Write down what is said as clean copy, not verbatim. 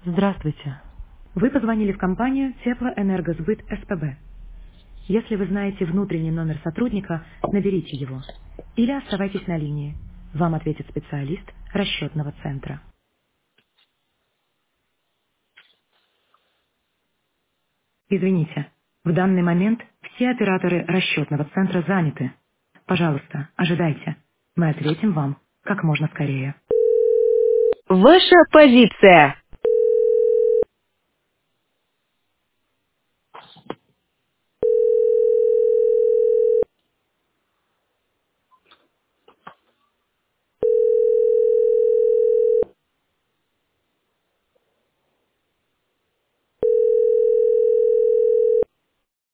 Здравствуйте. Вы позвонили в компанию Теплоэнергосбыт СПБ. Если вы знаете внутренний номер сотрудника, наберите его. Или оставайтесь на линии. Вам ответит специалист расчетного центра. Извините, в данный момент все операторы расчетного центра заняты. Пожалуйста, ожидайте. Мы ответим вам как можно скорее. Ваша позиция.